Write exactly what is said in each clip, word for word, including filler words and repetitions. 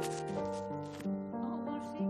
Oh, will she?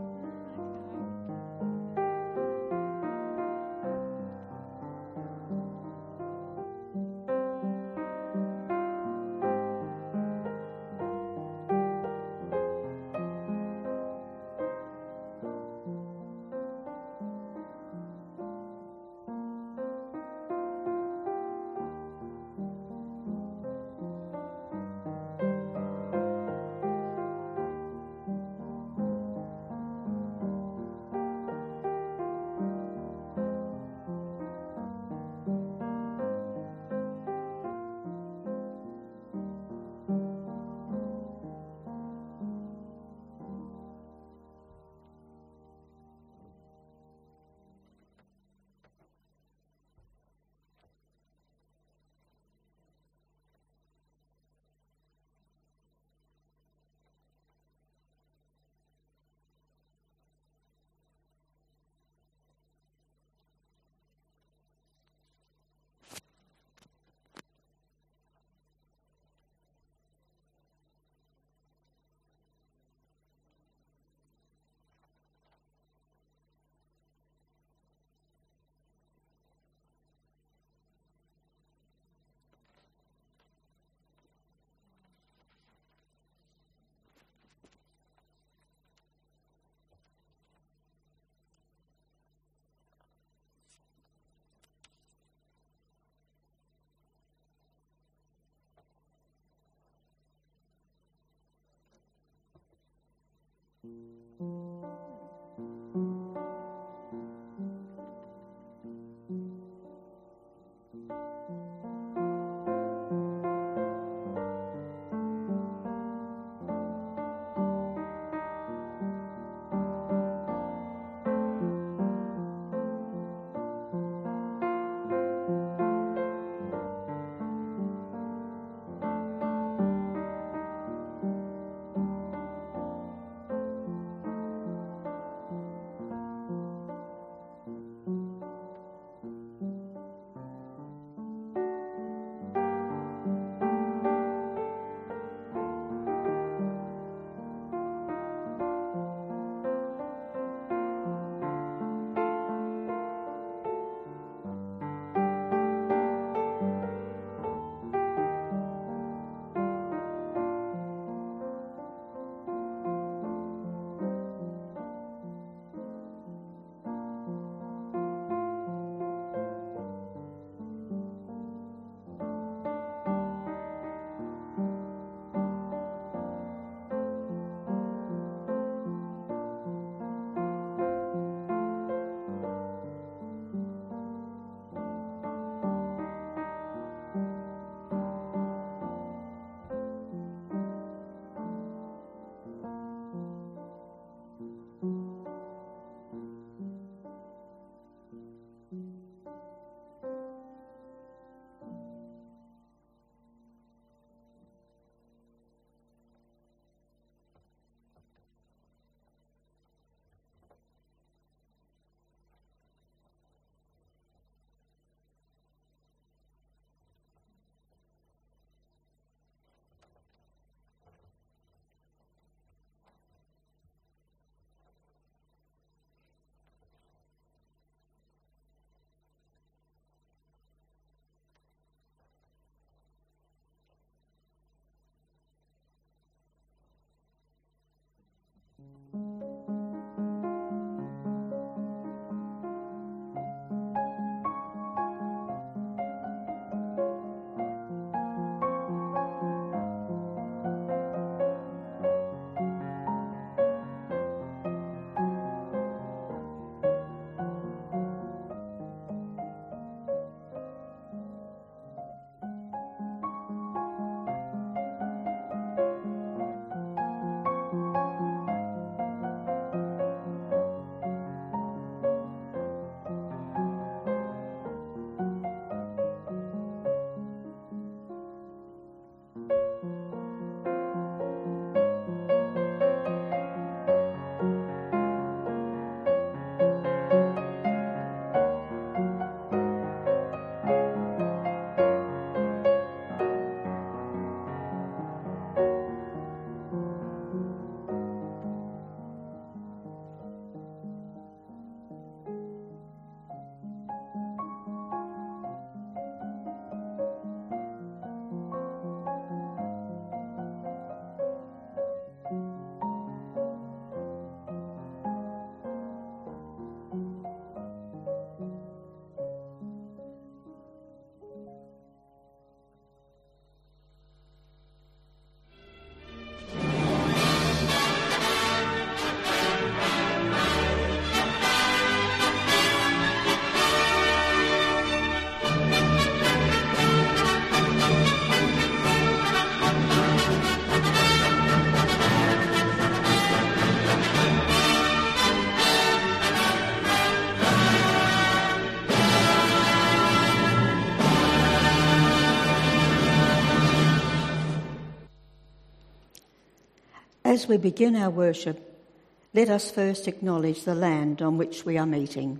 As we begin our worship, let us first acknowledge the land on which we are meeting.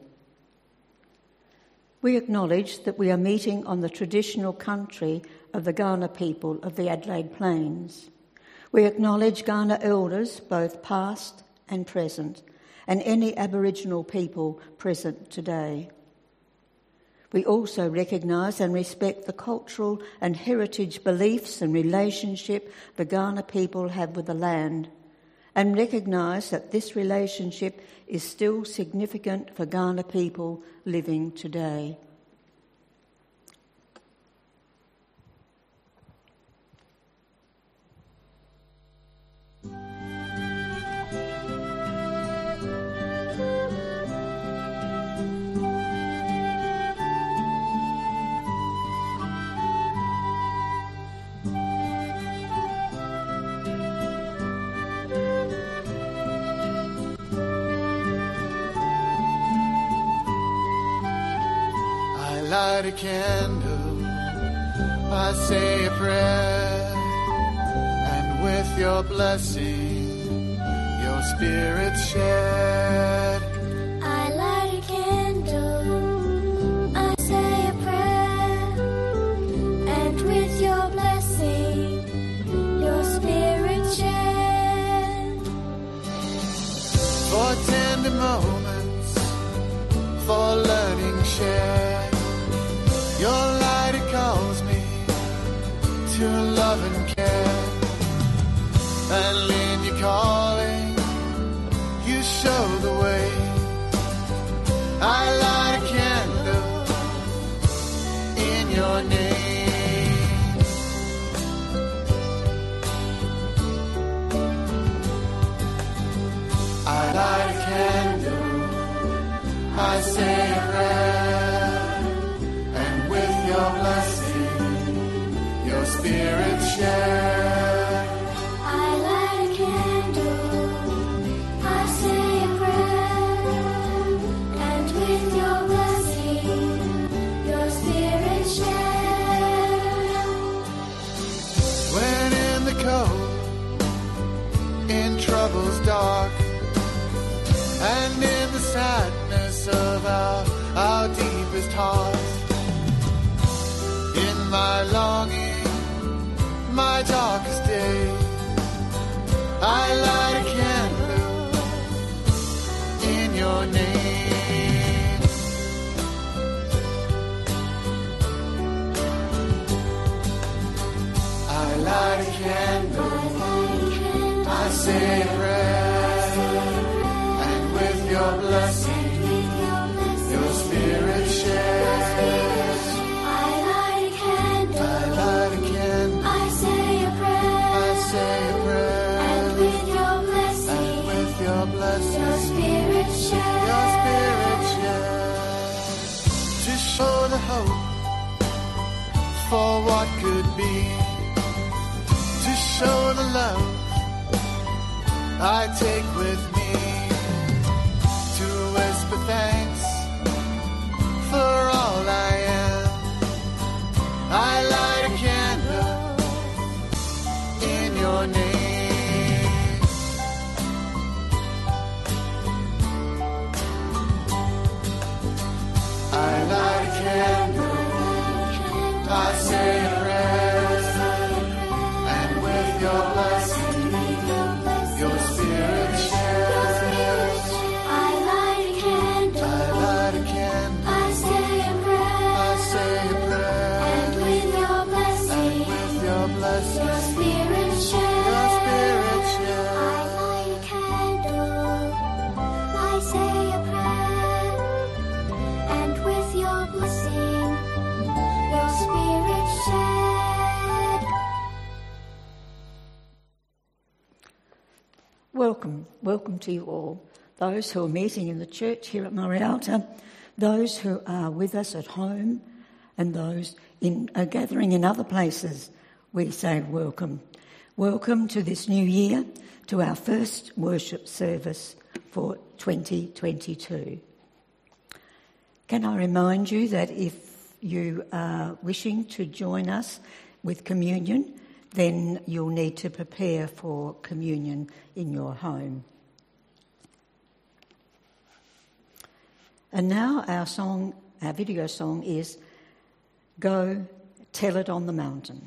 We acknowledge that we are meeting on the traditional country of the Kaurna people of the Adelaide Plains. We acknowledge Kaurna elders, both past and present, and any Aboriginal people present today. We also recognise and respect the cultural and heritage beliefs and relationship the Kaurna people have with the land, and recognise that this relationship is still significant for Kaurna people living today. Light a candle, I say a prayer, and with your blessing, your spirit shed. I light a candle, I say a prayer, and with your blessing, your spirit shed. For tender moments, for learning shared. Your light, it calls me to love and care. And in your calling, you show the way. I light a candle in your name. I light a candle, I say a prayer. Your blessing, your spirit share. I light a candle, I say a prayer, and with your blessing, your spirit share. When in the cold, in troubles dark, and in the sadness of our, our deepest heart, my longing, my darkest day, I light a candle in your name. I light a candle, I say a prayer, and with your blessing, your spirit shares. Your spirit share. Your spirit share. To show the hope for what could be. To show the love I take with me. To whisper thanks for all I am. I light a candle in your name. I light a candle, I say a prayer, and with your blessing, your spirit shares. I light a candle, I light a candle, I say a prayer, I say a prayer, and with your blessing, and with your blessing, your spirit shares. Your spirit shares. I light a candle, I say a prayer, and with your blessing, your spirit shed. Welcome, welcome to you all, those who are meeting in the church here at Morialta, those who are with us at home, and those in uh, gathering in other places. We say welcome. Welcome to this new year, to our first worship service for twenty twenty-two. Can I remind you that if you are wishing to join us with communion, then you'll need to prepare for communion in your home. And now our song, our video song is Go Tell It on the Mountain.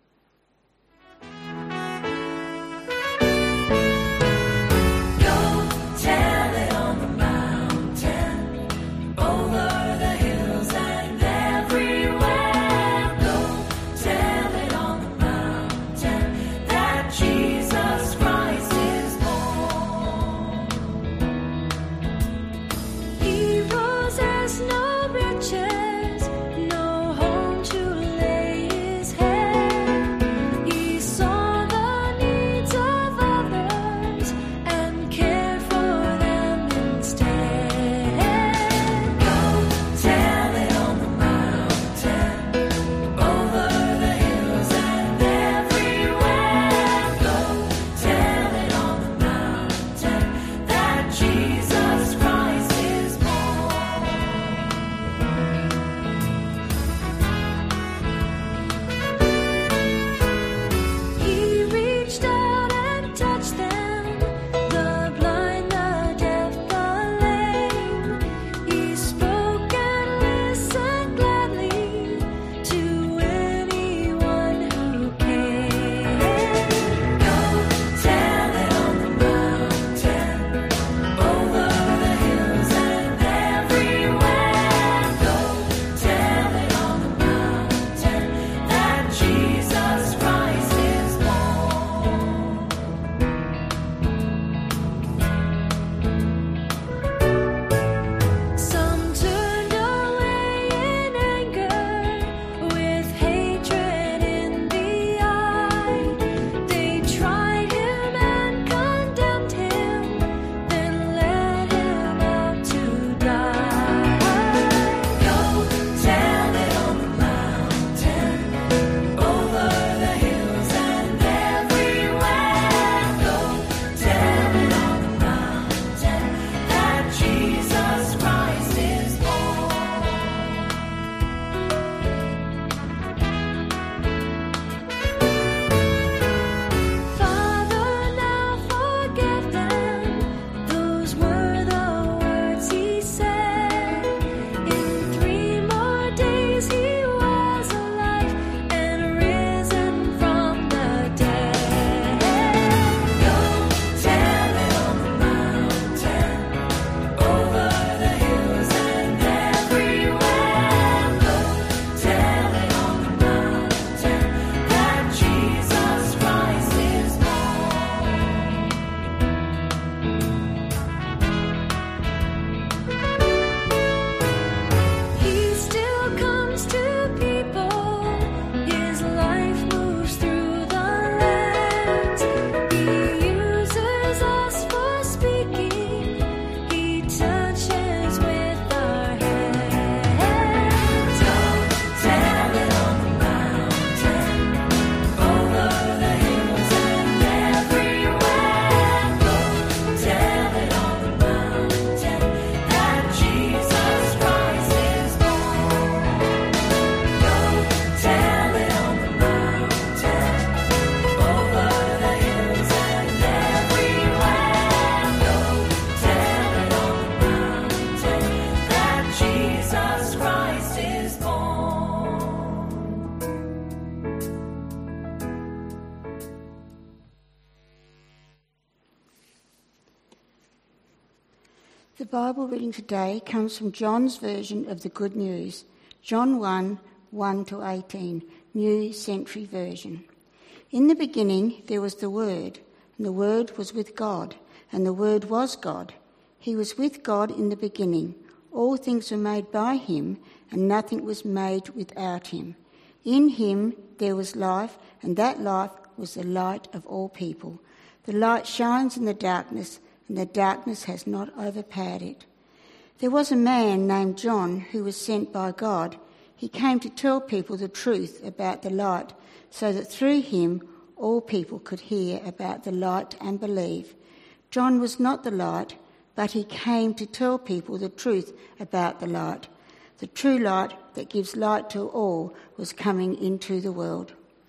The Bible reading today comes from John's version of the Good News, John one, one to eighteen, New Century Version. In the beginning there was the Word, and the Word was with God, and the Word was God. He was with God in the beginning. All things were made by him, and nothing was made without him. In him there was life, and that life was the light of all people. The light shines in the darkness, and the darkness has not overpowered it. There was a man named John who was sent by God. He came to tell people the truth about the light, so that through him all people could hear about the light and believe. John was not the light, but he came to tell people the truth about the light. The true light that gives light to all was coming into the world.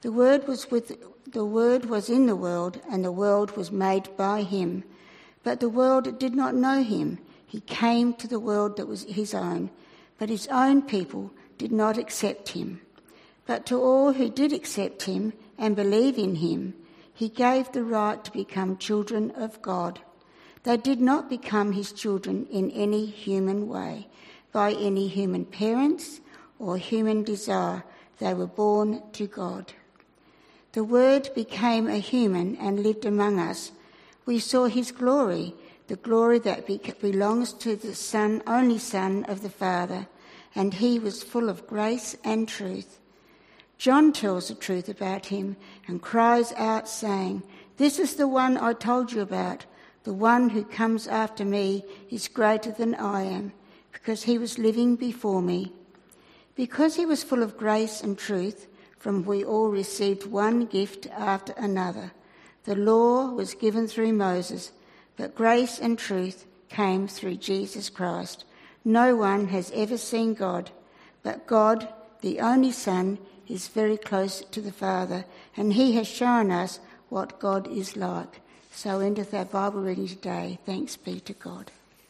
The Word was with the Word was in the world, and the world was made by him. But the world did not know him. He came to the world that was his own, but his own people did not accept him. But to all who did accept him and believe in him, he gave the right to become children of God. They did not become his children in any human way, by any human parents or human desire. They were born to God. The Word became a human and lived among us. We saw his glory, the glory that be- belongs to the Son, only Son of the Father, and he was full of grace and truth. John tells the truth about him and cries out, saying, "This is the one I told you about. The one who comes after me is greater than I am, because he was living before me." Because he was full of grace and truth, from we all received one gift after another. The law was given through Moses, but grace and truth came through Jesus Christ. No one has ever seen God, but God, the only Son, is very close to the Father, and he has shown us what God is like. So endeth our Bible reading today. Thanks be to God.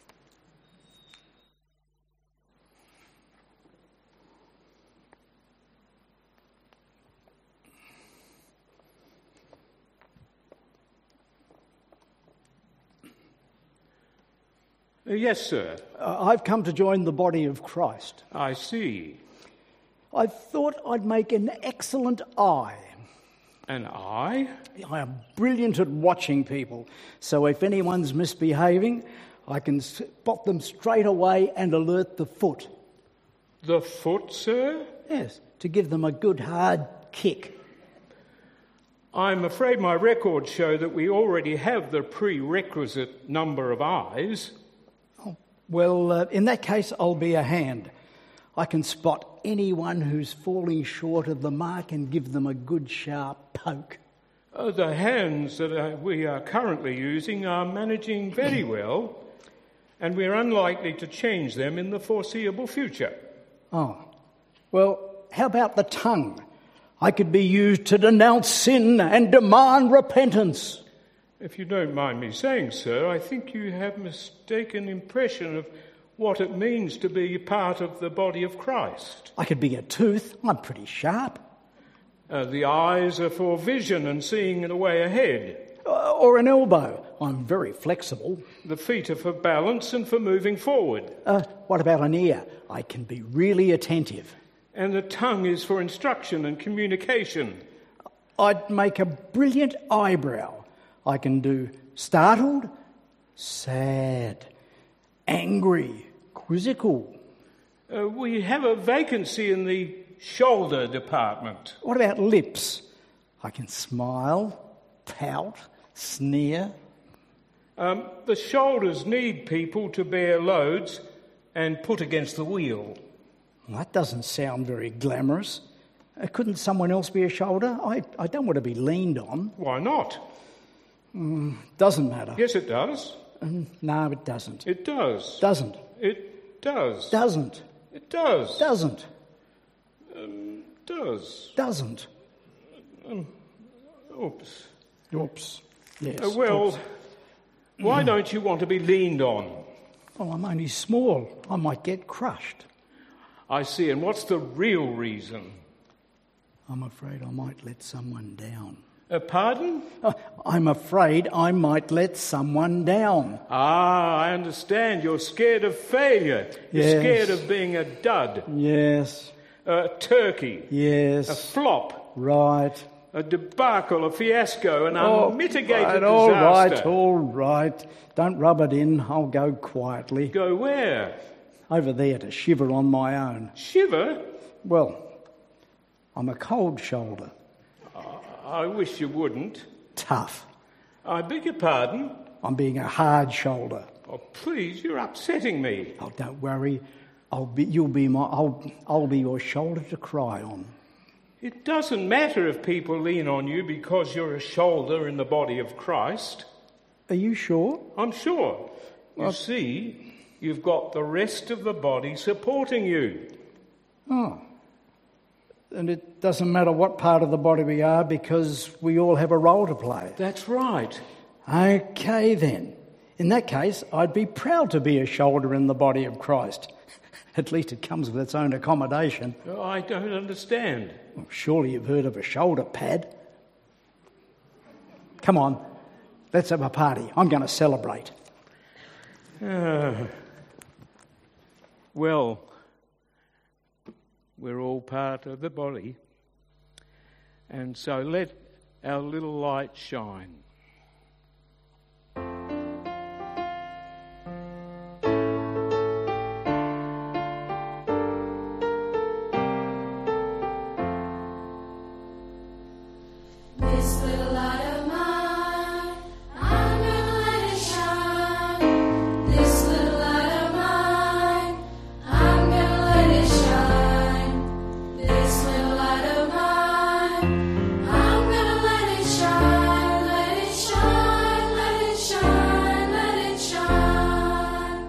Uh, yes, sir. Uh, I've come to join the body of Christ. I see. I thought I'd make an excellent eye. An eye? I am brilliant at watching people, so if anyone's misbehaving, I can spot them straight away and alert the foot. The foot, sir? Yes, to give them a good hard kick. I'm afraid my records show that we already have the prerequisite number of eyes. Oh, well, uh, in that case, I'll be a hand. I can spot anyone who's falling short of the mark and give them a good sharp poke. Uh, the hands that uh, we are currently using are managing very well, and we're unlikely to change them in the foreseeable future. Oh, well, how about the tongue? I could be used to denounce sin and demand repentance. If you don't mind me saying, sir, I think you have mistaken impression of what it means to be part of the body of Christ. I could be a tooth. I'm pretty sharp. Uh, the eyes are for vision and seeing the way ahead. Uh, or an elbow. I'm very flexible. The feet are for balance and for moving forward. Uh, what about an ear? I can be really attentive. And the tongue is for instruction and communication. I'd make a brilliant eyebrow. I can do startled, sad, angry, quizzical. Uh, we have a vacancy in the shoulder department. What about lips? I can smile, pout, sneer. Um, the shoulders need people to bear loads and put against the wheel. Well, that doesn't sound very glamorous. Uh, couldn't someone else be a shoulder? I, I don't want to be leaned on. Why not? Mm, doesn't matter. Yes, it does. Um, no, it doesn't. It does. Doesn't. It does. Doesn't. It does. Doesn't. Um, does. Doesn't. Um, oops. Oops. Yes. Uh, well, oops. Why don't you want to be leaned on? Oh, I'm only small. I might get crushed. I see. And what's the real reason? I'm afraid I might let someone down. Uh, pardon? Uh, I'm afraid I might let someone down. Ah, I understand. You're scared of failure. You're Yes. scared of being a dud, Yes. a turkey, a Yes. flop, Right. a debacle, a fiasco, an Oh, unmitigated right, all right, disaster. all right. Don't rub it in. I'll go quietly. Go where? Over there to shiver on my own. Shiver? Well, I'm a cold shoulder. I wish you wouldn't. Tough. I beg your pardon? I'm being a hard shoulder. Oh, please, you're upsetting me. Oh, don't worry. I'll be. You'll be my. I'll. I'll be your shoulder to cry on. It doesn't matter if people lean on you because you're a shoulder in the body of Christ. Are you sure? I'm sure. You see, you've got the rest of the body supporting you. Oh. And it doesn't matter what part of the body we are because we all have a role to play. That's right. Okay then. In that case, I'd be proud to be a shoulder in the body of Christ. At least it comes with its own accommodation. I don't understand. Well, surely you've heard of a shoulder pad. Come on, let's have a party. I'm going to celebrate. Uh, well, we're all part of the body, and so let our little light shine. This little light of mine, I'm gonna let it shine. This little light of mine, I'm gonna let it shine. This little light of mine, I'm gonna let it shine. Let it shine, let it shine, let it shine.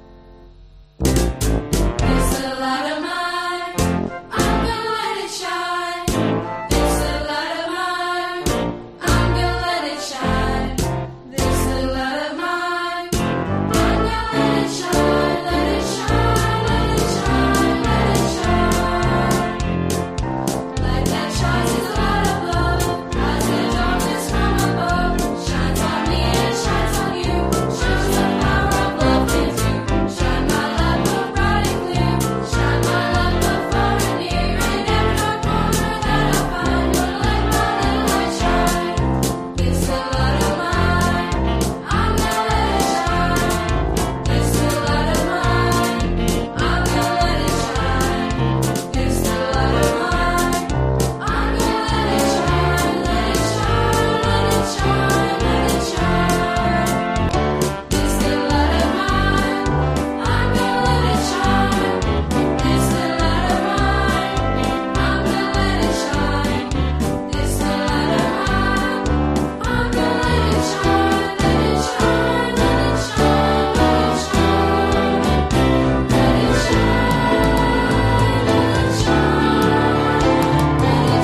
This little light of mine, I'm gonna let it shine. This little light of mine, I'm gonna let it shine. This little light of mine, I'm gonna let it shine. Let it shine, let it shine, let it shine. Light that shines is a light of love. As the darkness from above shines on me and shines on you. Shows the power of love with you. Shine my light, but bright and clear. Shine my light, but far and near. In every dark corner that I find, gonna let my little light shine. This little light of mine, I'm gonna let it shine. This little light of mine, I'm gonna let it shine. This little light of mine, I'm gonna let it shine. Let it shine, let it shine, let it shine. This little light of mine, I'm gonna let it shine. This little light of mine, I'm gonna let it shine. This little light of mine, I'm gonna let it shine. Let it shine, let it shine, let it shine. Let it shine, let it shine,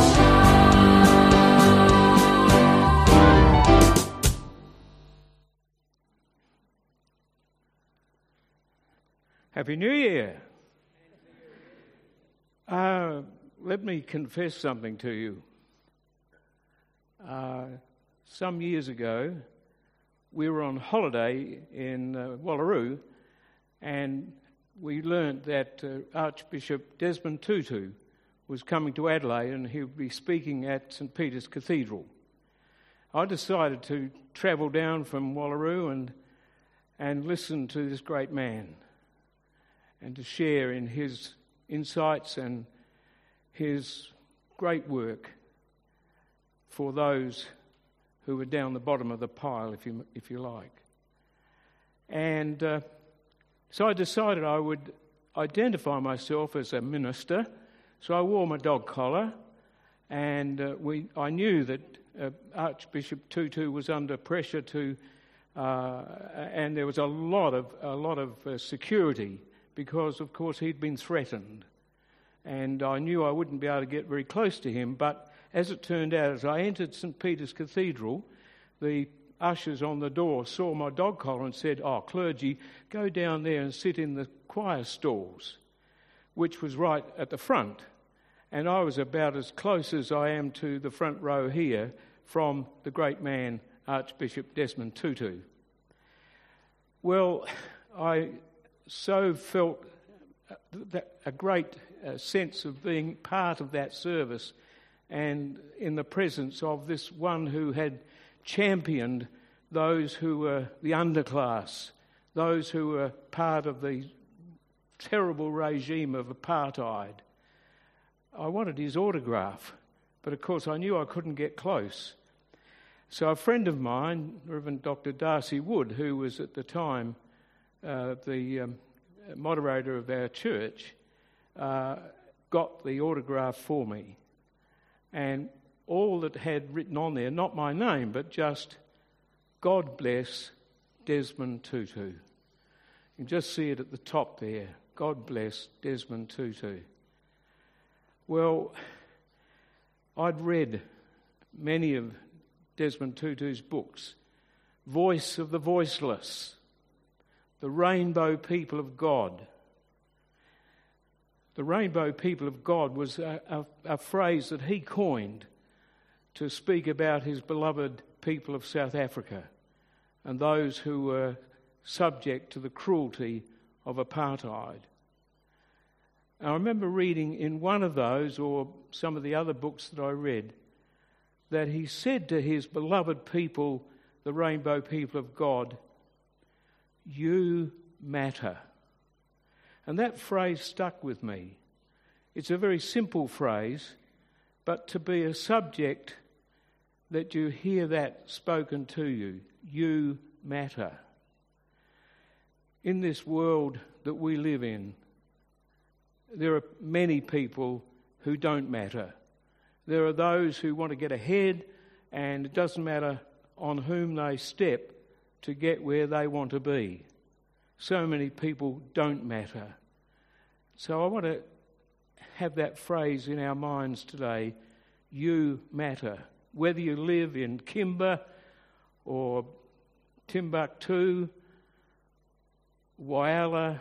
let it shine. Happy New Year. Uh, let me confess something to you. Uh, some years ago, we were on holiday in uh, Wallaroo, and we learnt that uh, Archbishop Desmond Tutu was coming to Adelaide and he would be speaking at St Peter's Cathedral. I decided to travel down from Wallaroo and, and listen to this great man and to share in his insights and his great work for those who were down the bottom of the pile, if you if you like. And uh, so I decided I would identify myself as a minister. So I wore my dog collar, and uh, we I knew that uh, Archbishop Tutu was under pressure to, uh, and there was a lot of a lot of uh, security because, of course, he'd been threatened, and I knew I wouldn't be able to get very close to him. But as it turned out, as I entered St Peter's Cathedral, the ushers on the door saw my dog collar and said, "Oh, clergy, go down there and sit in the choir stalls," which was right at the front. And I was about as close as I am to the front row here from the great man, Archbishop Desmond Tutu. Well, I so felt a great sense of being part of that service and in the presence of this one who had championed those who were the underclass, those who were part of the terrible regime of apartheid. I wanted his autograph, but of course I knew I couldn't get close. So a friend of mine, Reverend Doctor Darcy Wood, who was at the time uh, the um, moderator of our church, uh, got the autograph for me. And all that had written on there, not my name, but just, "God bless Desmond Tutu." You can just see it at the top there. "God bless Desmond Tutu." Well, I'd read many of Desmond Tutu's books, Voice of the Voiceless, The Rainbow People of God. The Rainbow People of God was a, a, a phrase that he coined to speak about his beloved people of South Africa and those who were subject to the cruelty of apartheid. I remember reading in one of those, or some of the other books that I read, that he said to his beloved people, the Rainbow People of God, "You matter." And that phrase stuck with me. It's a very simple phrase, but to be a subject that you hear that spoken to you, you matter. In this world that we live in, there are many people who don't matter. There are those who want to get ahead, and it doesn't matter on whom they step to get where they want to be. So many people don't matter. So I want to have that phrase in our minds today, you matter. Whether you live in Kimber or Timbuktu, Whyalla,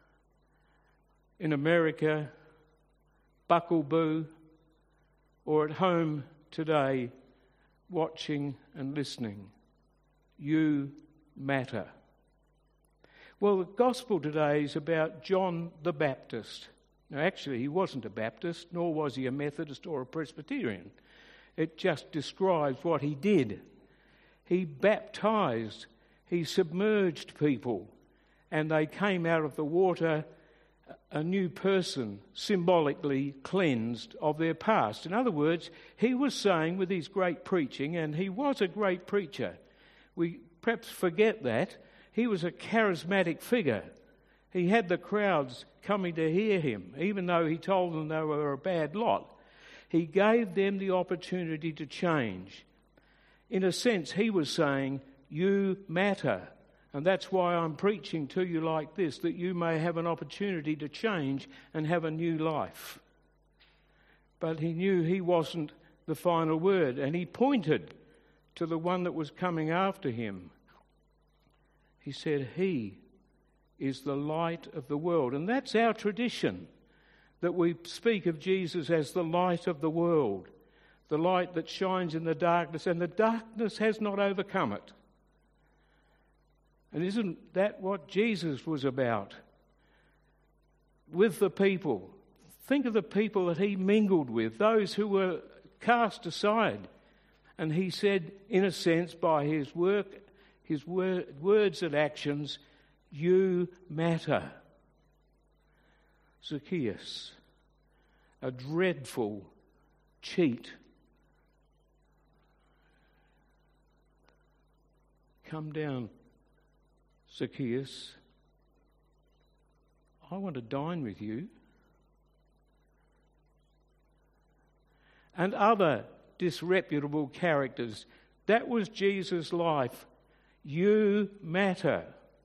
in America, Buckleboo, or at home today, watching and listening, you matter. Well, the gospel today is about John the Baptist. Now, actually, he wasn't a Baptist, nor was he a Methodist or a Presbyterian. It just describes what he did. He baptized, he submerged people, and they came out of the water a new person, symbolically cleansed of their past. In other words, he was saying with his great preaching, and he was a great preacher, we perhaps forget that, he was a charismatic figure. He had the crowds coming to hear him, even though he told them they were a bad lot. He gave them the opportunity to change. In a sense, he was saying, you matter. And that's why I'm preaching to you like this, that you may have an opportunity to change and have a new life. But he knew he wasn't the final word, and he pointed to the one that was coming after him. He said, he is the light of the world. And that's our tradition, that we speak of Jesus as the light of the world, the light that shines in the darkness, and the darkness has not overcome it. And isn't that what Jesus was about? With the people. Think of the people that he mingled with, those who were cast aside. And he said, in a sense, by his work, his wor- words and actions, you matter. Zacchaeus, a dreadful cheat. Come down, Zacchaeus. I want to dine with you. And other disreputable characters. That was Jesus' life. You matter.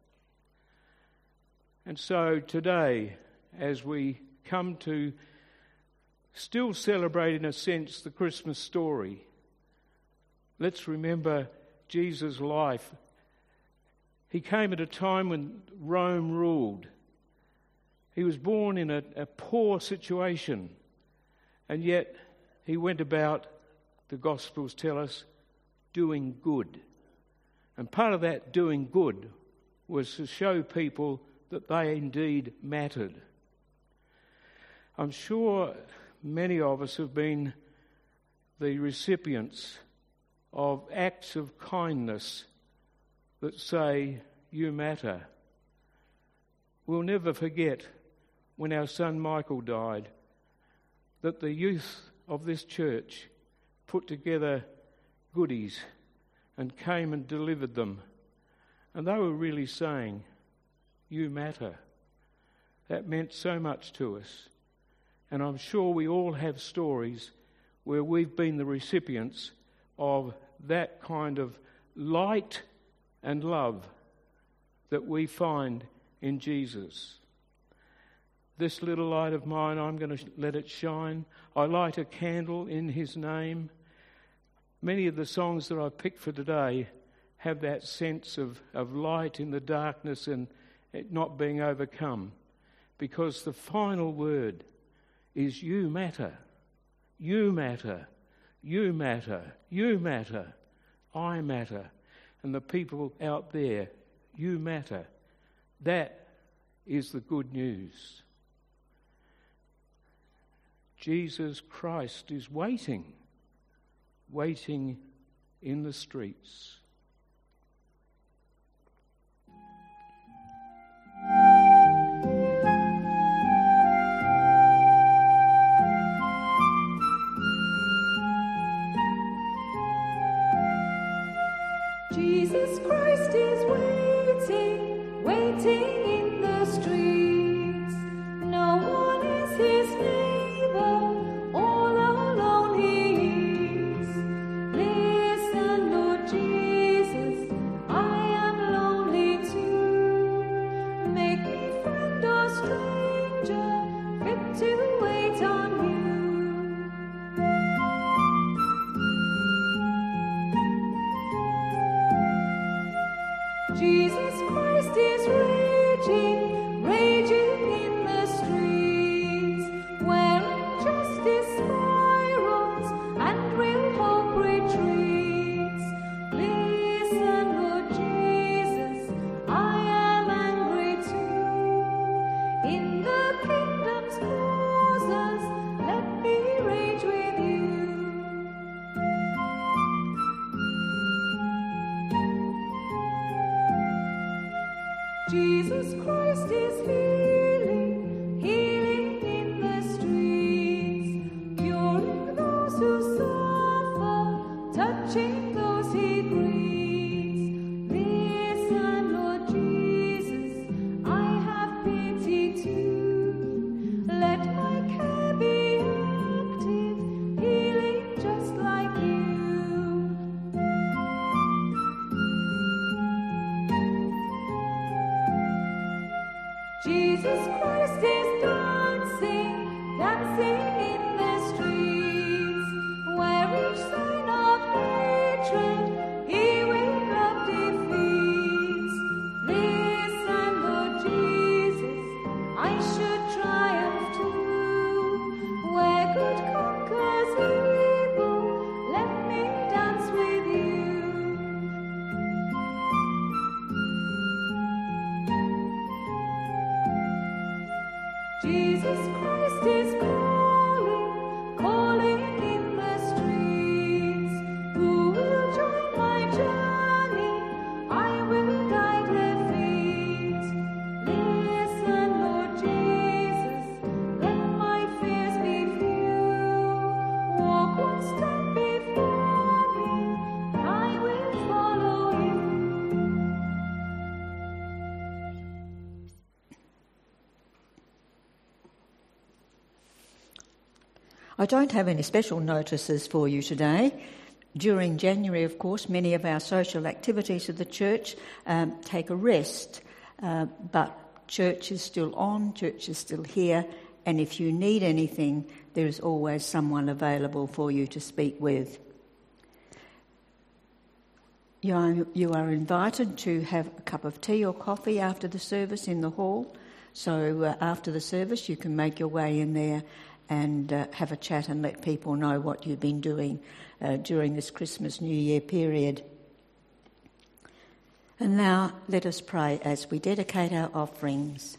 And so today, as we come to still celebrate in a sense the Christmas story, let's remember Jesus' life. He came at a time when Rome ruled. He was born in a, a poor situation, and yet he went about, the Gospels tell us, doing good. And part of that doing good was to show people that they indeed mattered. I'm sure many of us have been the recipients of acts of kindness that say, you matter. We'll never forget when our son Michael died, that the youth of this church put together goodies and came and delivered them. And they were really saying, you matter. That meant so much to us. And I'm sure we all have stories where we've been the recipients of that kind of light and love that we find in Jesus. This little light of mine, I'm going to let it shine. I light a candle in his name. Many of the songs that I've picked for today have that sense of, of light in the darkness and it not being overcome. Because the final word is you matter. You matter. You matter. You matter. I matter. And the people out there, you matter. That is the good news. Jesus Christ is waiting, waiting in the streets. Jesus Christ is waiting, waiting in the streets. No one is his neighbor, all alone he is. Listen, Lord Jesus, I am lonely too. Make me friend or stranger, fit to wait on you. Jesus Christ is raging, raging in the streets, where injustice spirals and real hope retreats. Listen, Lord Jesus, I am angry too. In the kingdom's causes, let me rage with you. Jesus Christ is healing, healing in the streets, curing those who suffer, touching those he greets. Listen, Lord Jesus, I have pity too. Let my care be active, healing just like you. Jesus Christ is dancing, dancing in the streets, where each sign of hatred he with love defeats. Listen, Lord Jesus, I should triumph too, where good conquers evil, let me dance with you. Jesus Christ is calling, calling in the streets. Who will join my journey? I will guide their feet. Listen, Lord Jesus, let my fears be few. Walk one step before me, I will follow you. I don't have any special notices for you today. During January, of course, many of our social activities of the church um, take a rest, uh, but church is still on, church is still here, and if you need anything, there is always someone available for you to speak with. You are, you are invited to have a cup of tea or coffee after the service in the hall, so uh, after the service you can make your way in there and uh, have a chat and let people know what you've been doing uh, during this Christmas New Year period. And now let us pray as we dedicate our offerings.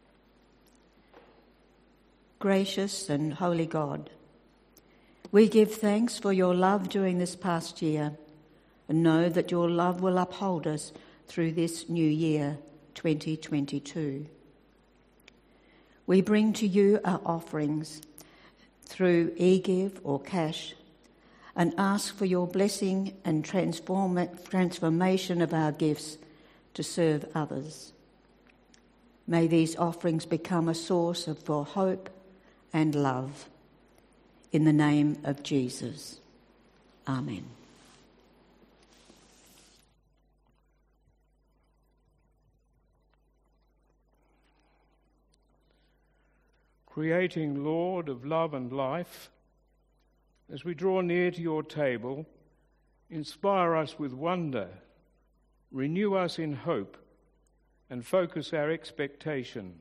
Gracious and holy God, we give thanks for your love during this past year and know that your love will uphold us through this new year, twenty twenty-two. We bring to you our offerings through e-give or cash and ask for your blessing and transform, transformation of our gifts to serve others. May these offerings become a source of for hope and love. In the name of Jesus. Amen. Creating Lord of love and life, as we draw near to your table, inspire us with wonder, renew us in hope, and focus our expectation.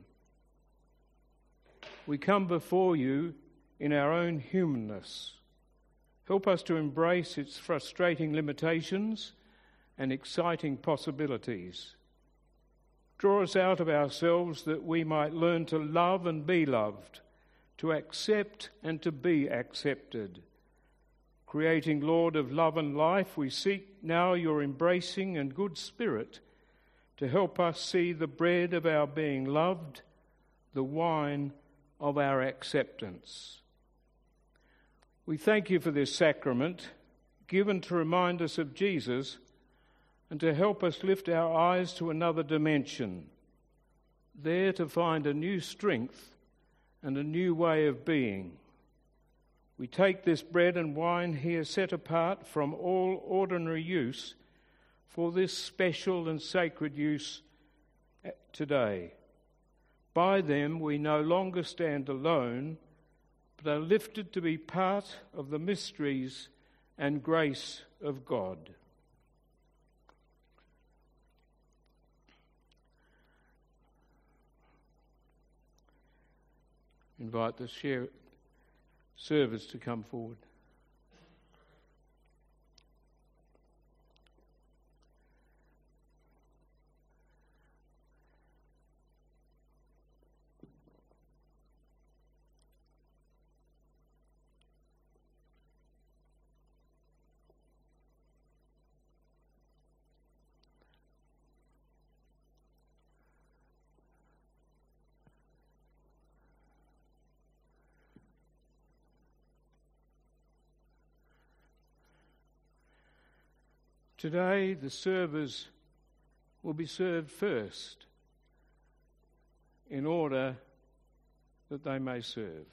We come before you in our own humanness. Help us to embrace its frustrating limitations and exciting possibilities. Draw us out of ourselves that we might learn to love and be loved, to accept and to be accepted. Creating Lord of love and life, we seek now your embracing and good spirit to help us see the bread of our being loved, the wine of our acceptance. We thank you for this sacrament, given to remind us of Jesus and to help us lift our eyes to another dimension, there to find a new strength and a new way of being. We take this bread and wine here set apart from all ordinary use for this special and sacred use today. By them we no longer stand alone, but are lifted to be part of the mysteries and grace of God. Invite the share servers to come forward. Today, the servers will be served first in order that they may serve.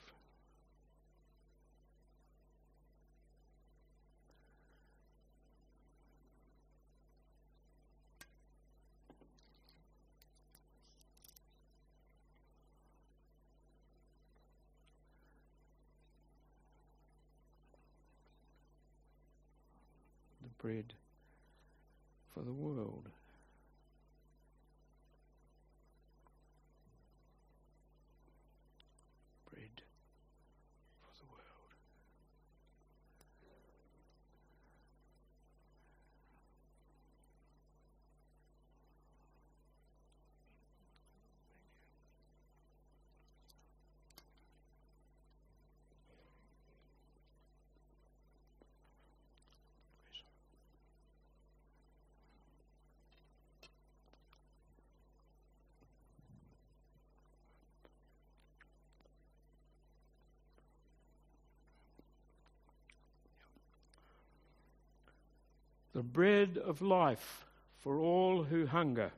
The bread for the world. Bread for the world. The bread of life for all who hunger.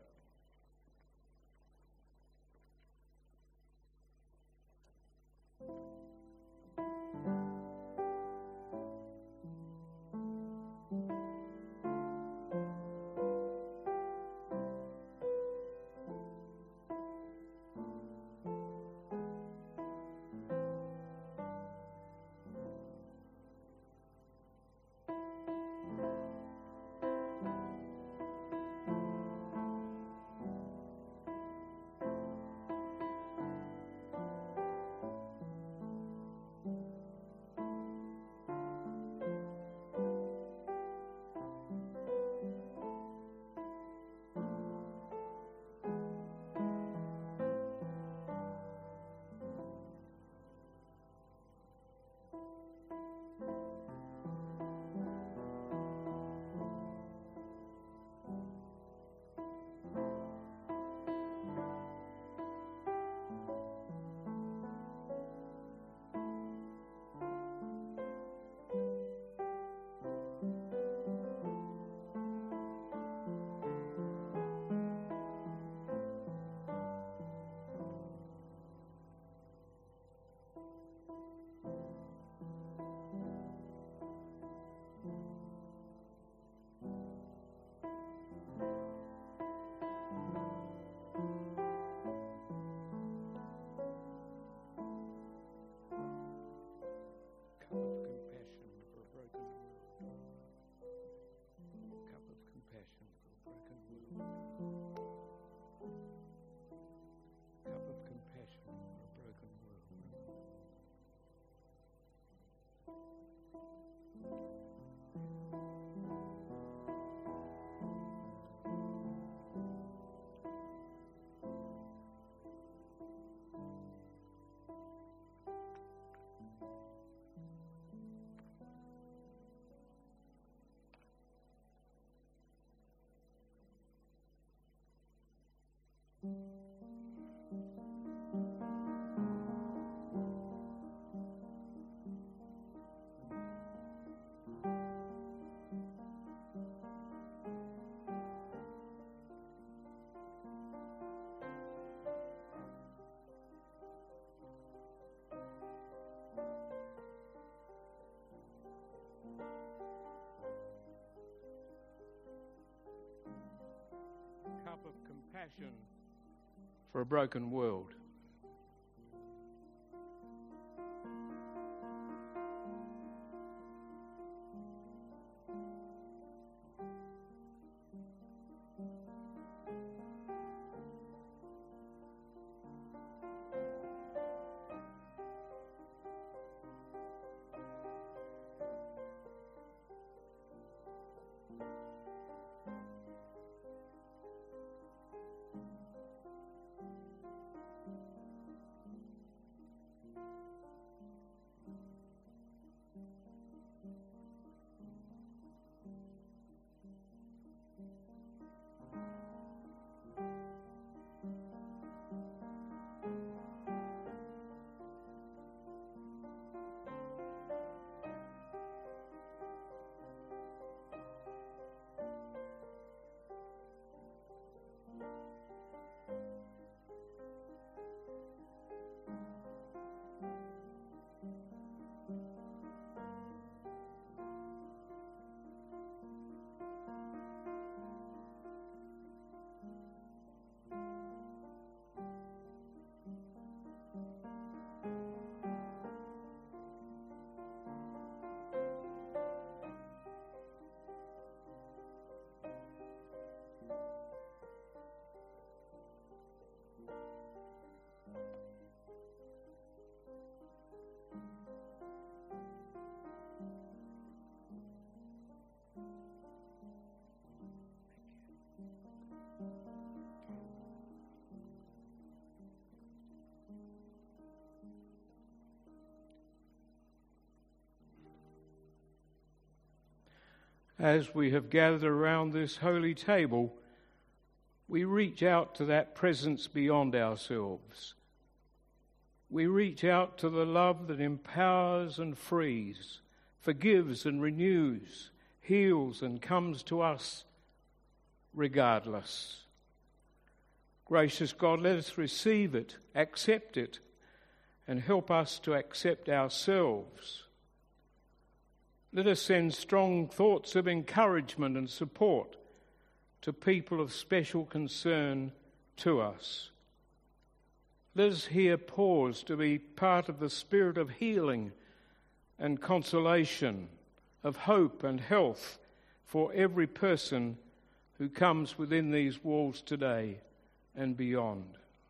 Cup of compassion for a broken world. As we have gathered around this holy table, we reach out to that presence beyond ourselves. We reach out to the love that empowers and frees, forgives and renews, heals and comes to us regardless. Gracious God, let us receive it, accept it, and help us to accept ourselves. Let us send strong thoughts of encouragement and support to people of special concern to us. Let us here pause to be part of the spirit of healing and consolation, of hope and health for every person who comes within these walls today and beyond.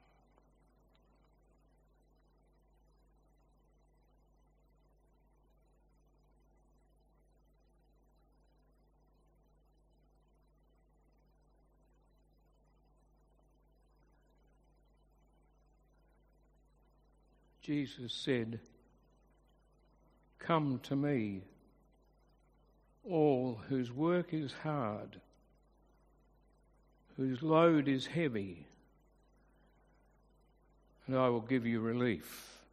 Jesus said, "Come to me, all whose work is hard, whose load is heavy, and I will give you relief."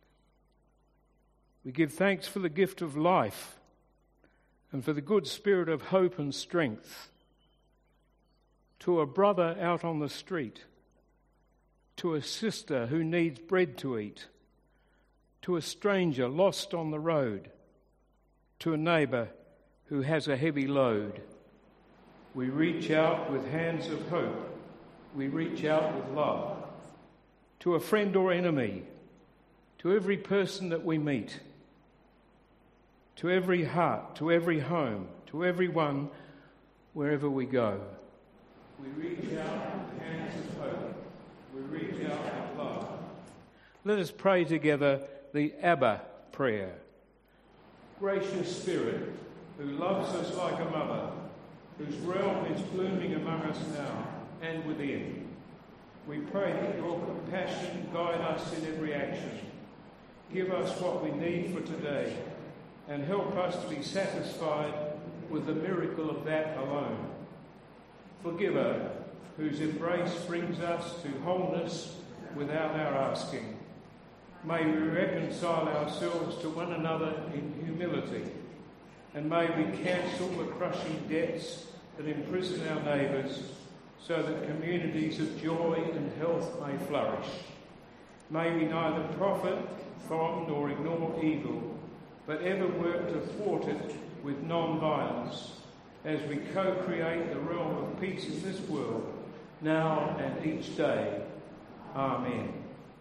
We give thanks for the gift of life and for the good spirit of hope and strength. To a brother out on the street, to a sister who needs bread to eat, to a stranger lost on the road, to a neighbour who has a heavy load. We reach out with hands of hope. We reach out with love. To a friend or enemy, to every person that we meet, to every heart, to every home, to everyone wherever we go. We reach out with hands of hope. We reach out with love. Let us pray together the Abba prayer. Gracious Spirit, who loves us like a mother, whose realm is blooming among us now and within, we pray that your compassion guide us in every action. Give us what we need for today and help us to be satisfied with the miracle of that alone. Forgive her whose embrace brings us to wholeness without our asking. May we reconcile ourselves to one another in humility, and may we cancel the crushing debts that imprison our neighbours, so that communities of joy and health may flourish. May we neither profit from nor ignore evil, but ever work to thwart it with non-violence, as we co-create the realm of peace in this world, now and each day. Amen.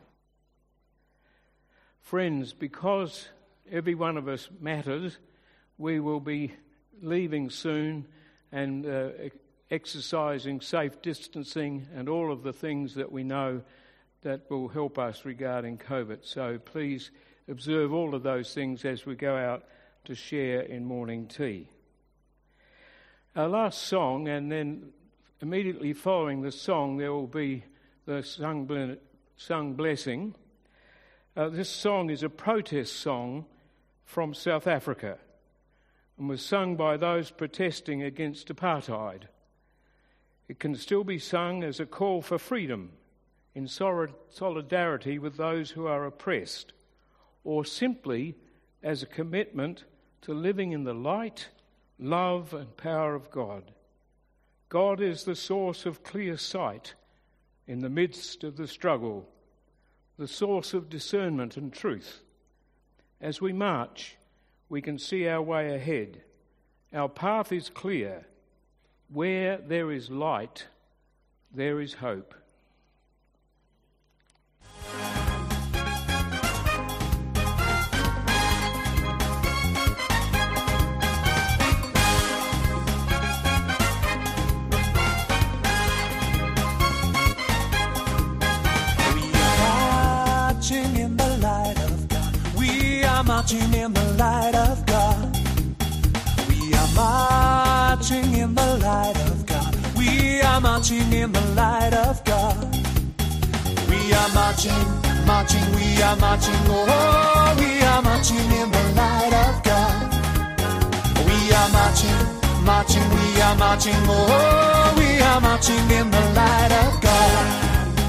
Friends, because every one of us matters, we will be leaving soon and uh, exercising safe distancing and all of the things that we know that will help us regarding COVID. So please observe all of those things as we go out to share in morning tea. Our last song, and then immediately following the song there will be the sung, ble- sung blessing. Uh, this song is a protest song from South Africa and was sung by those protesting against apartheid. It can still be sung as a call for freedom in solidarity with those who are oppressed, or simply as a commitment to living in the light, love and power of God. God is the source of clear sight in the midst of the struggle, the source of discernment and truth. As we march, we can see our way ahead. Our path is clear. Where there is light, there is hope. Marching in the light of God. We are marching in the light of God. We are marching in the light of God. We are marching, marching, we are marching, oh, we are marching in the light of God. We are marching, marching, we are marching, oh, we are marching in the light of God.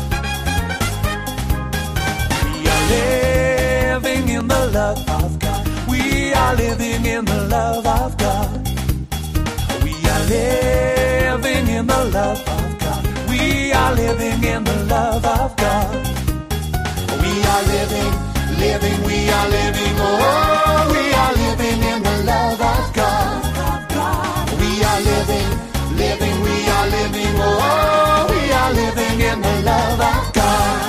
We are living in the love of God. We are living in the love of God. We are living in the love of God. We are living in the love of God. We are living, living, we are living, oh, we are living in the love of God. We are living, living, we are living, oh, we are living in the love of God.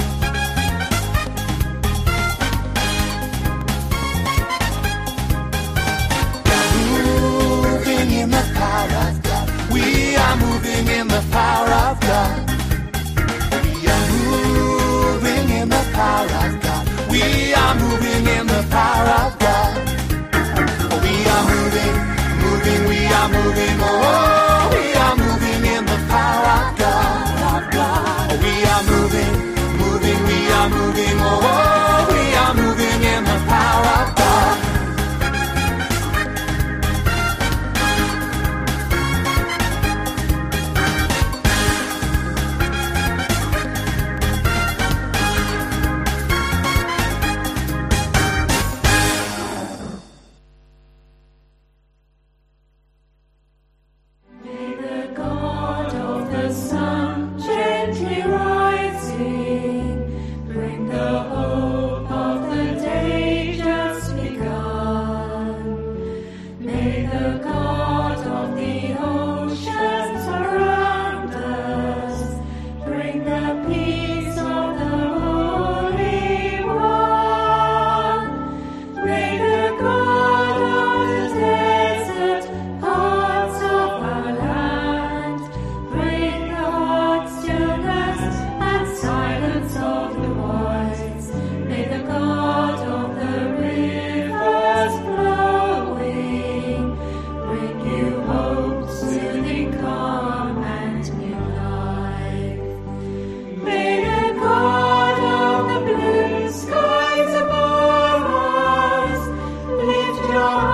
In the power of God. We are moving in the power of God. We are moving in the power of God. We are moving in the power of God. We are moving, moving, we are moving, oh, we are moving in the power of God. We are moving, moving, we are moving, oh, we are moving in the power of God. Your